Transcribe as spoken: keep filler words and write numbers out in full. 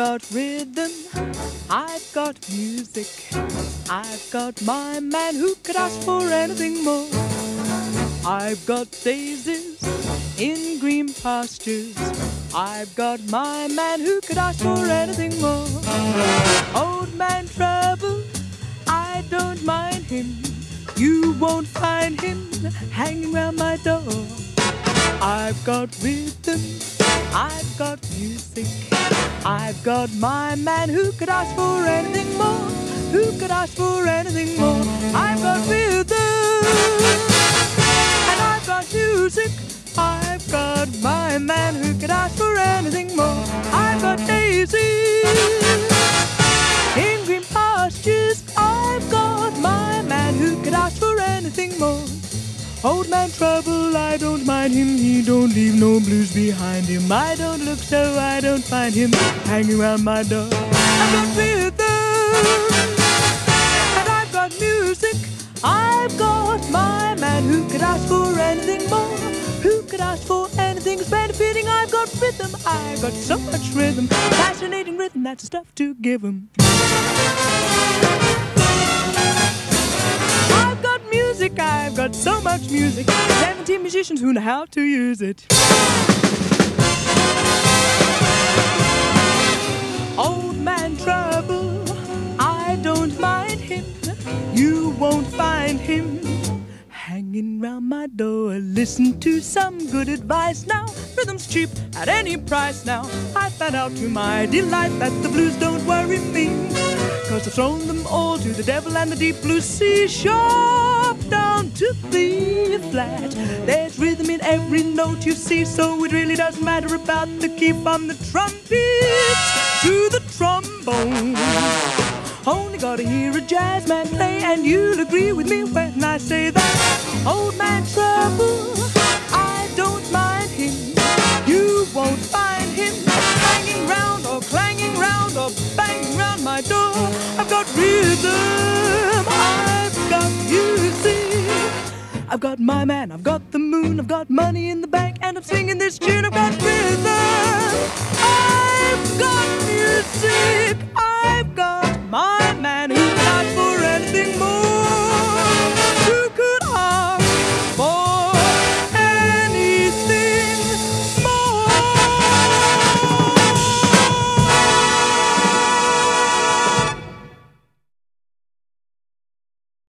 got rhythm, I've got music, I've got my man who could ask for anything more. I've got daisies in green pastures, I've got my man who could ask for anything more. Old man trouble, I don't mind him, you won't find him hanging round my door. I've got rhythm, I've got music, I've got my man who could ask for anything more, who could ask for anything more. I've got rhythm, and I've got music, I've got my man who could ask for anything more. I've got daisies in green pastures, I've got my man who could ask for anything more. Old man trouble, I don't mind him, he don't leave no blues behind him. I don't look so I don't find him hanging around my door. I've got rhythm, and I've got music, I've got my man who could ask for anything more, who could ask for anything as benefiting. I've got rhythm, I've got so much rhythm, fascinating rhythm, that's the stuff to give him. I've got music, I've got so much music, seventeen musicians who know how to use it. Old man trouble, I don't mind him, you won't find him hanging round my door. Listen to some good advice now, rhythm's cheap at any price now. I found out to my delight that the blues don't worry me, 'cause I've thrown them all to the devil and the deep blue sea, sharp down to the flat. There's rhythm in every note you see, so it really doesn't matter about the key, from the trumpet to the trombone. Only gotta hear a jazz man play, and you'll agree with me when I say that. Old man trouble, I don't mind him, you won't find him hanging round or clanging round or banging round my door. I've got rhythm, I've got music, I've got my man, I've got the moon, I've got money in the bank, and I'm singing this tune. I've got rhythm, I've got music, I've got my man